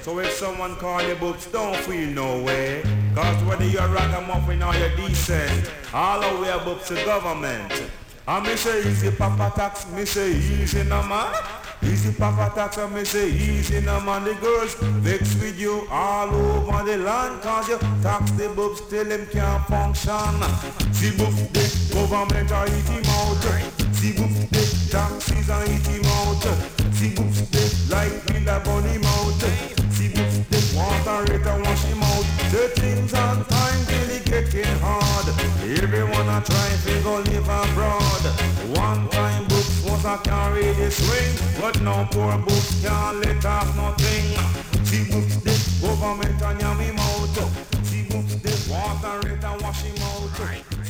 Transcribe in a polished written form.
So if someone call you books, don't feel no way. Cause whether you're ragamuffin or you're decent, all the way books to government. I me say easy papa tax, me say easy no man. Easy papa tax, I me say easy no man. The girls vex with you all over the land. Cause you tax the boobs till them can't function. See boobs, the government are eat him out. See boobs, the taxes are eat him out. See boobs, the light bill a burn him out. See boobs, the water rate a wash him out. The things on time till it getting hard. Everyone a try to go live abroad. One time books was a carry the swing, but now poor books can't let off nothing. See books, the government a yam him out. See books, the water rate a wash him out.